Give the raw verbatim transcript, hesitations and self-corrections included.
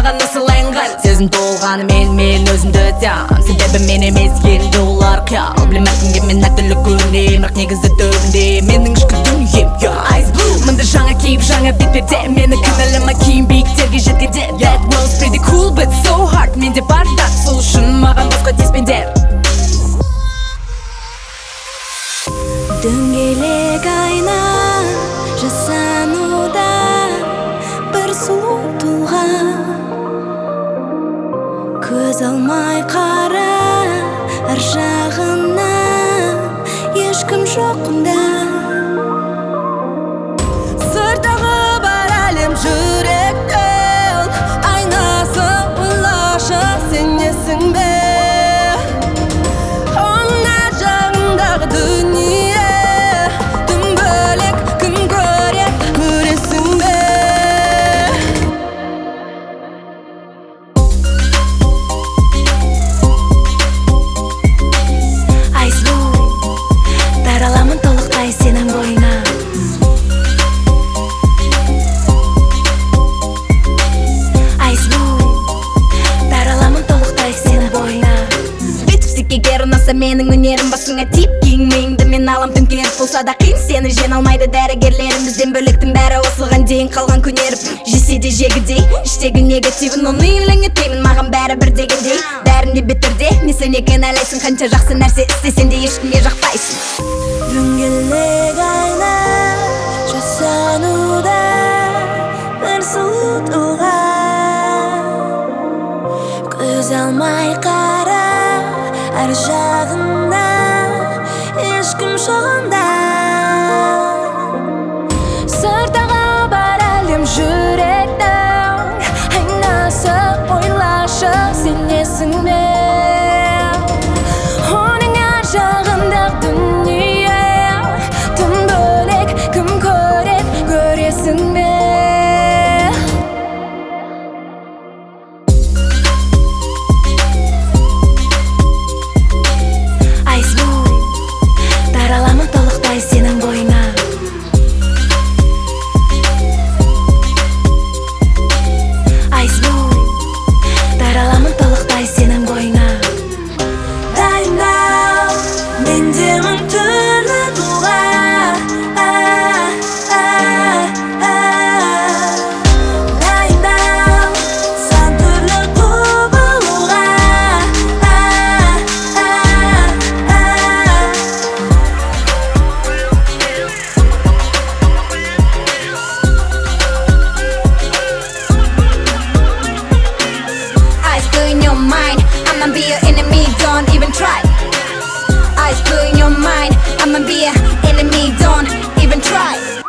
маған насыл аңғал. Сезім толғаны мен, мен өзімді өтем. Себебі мен емес енді олар қиял. Білем әркімге мен әртүрлі көрінем, бірақ негізі түбінде менің ішкі дүнием. Ice Blue мында жаңа кейіп, жаңа бет перде. Мені кінәлама кейін биіктерге жеткенде. That was pretty cool but so hard. Менде бар да сол үшін маған басқа тиіспеңдер. Дөңгелек айна жасануда бір сұлу тұлға. Көз алмай қара ар жағына, ешкім жоқында. Сырдағы бар әлем жүректің айнасы, ойлашы сенесің бе? Ана жағындағы дүние тым бөлек, кім көрет, көресің бе? Ice Blue тараламын толықтай сенің бойыңа. Ice Blue тараламын толықтай сенің бойыңа. Бетіпсікке кер ұнаса менің өнерім, басыңа тип киіңмейіңді мен алам. Төңкеріп болса да қиын, сені жеңе алмайды дәрігерлерім. Бізден бөліктің бәрі осылған дейін қалған көнеріп. Жесе де жегідей, іштегі негативін оны елеңетпеймін, маған бәрі бір дегендей. Бәрінде беттерде не сен кінәлайсың, қанша жақсы нәрсе істесен де ешкімге жақпайсың. Дөңгелек айна жасануда бір сұлу тұлға. Көз алмай қара ар жағына, ешкім жоғында. Сыртағы бар әлем жүректің айнасы, ойлашы сенесің бе? Оның ар жағындағы дүние тым бөлек, кім көрет, көресің бе? Ice Blue тараламын толықтай сенің бойыңа. Ice Blue тараламын толықтай сенің бойыңа. Дайындал, менде мың түрлі тұлға. Дайындал, сан түрлі құбылуға. Ice Blue in your mind, I'ma be your enemy, don't even try. Ice Blue in your mind, I'ma be your enemy, don't even try.